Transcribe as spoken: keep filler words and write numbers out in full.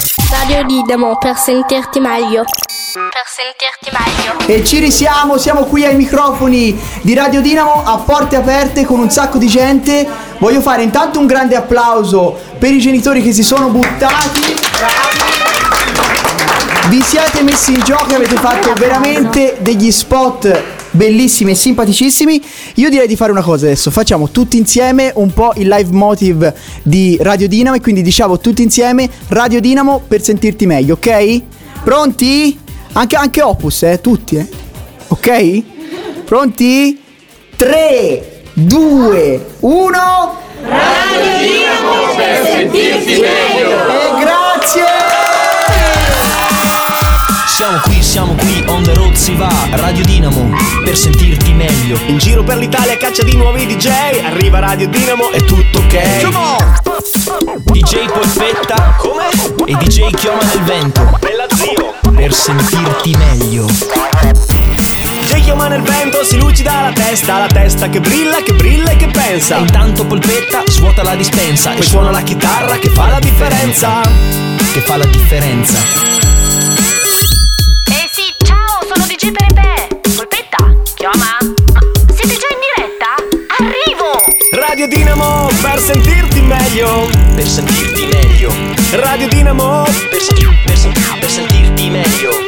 Radio Dinamo, per sentirti meglio. Per sentirti meglio. E ci risiamo, siamo qui ai microfoni di Radio Dinamo a porte aperte con un sacco di gente. Voglio fare intanto un grande applauso per i genitori che si sono buttati. Vi siete messi in gioco e avete fatto veramente degli spot bellissimi e simpaticissimi. Io direi di fare una cosa adesso. Facciamo tutti insieme un po' il live motive di Radio Dinamo. E quindi diciamo tutti insieme Radio Dinamo per sentirti meglio, ok? Pronti? Anche, anche Opus, eh, tutti, eh. Ok? Pronti? tre, due, uno. Radio Dinamo per sentirti meglio. E grazie! Siamo qui, siamo qui, on the road si va. Radio Dinamo per sentirti meglio. In giro per l'Italia a caccia di nuovi D J. Arriva Radio Dinamo, è tutto ok. Come on! D J Polpetta. Come? E D J Chioma nel vento. Bella zio. Per sentirti meglio. D J Chioma nel vento, si lucida la testa. La testa che brilla, che brilla e che pensa. E intanto Polpetta svuota la dispensa. Poi suona la chitarra che fa la differenza. Che fa la differenza. Eh sì, ciao, sono D J Pepe. Polpetta, Chioma. Siete già in diretta? Arrivo! Radio Dinamo per sentirti meglio. Per sentirti meglio. Radio Dinamo per, senti- per, senti- per sentirti meglio.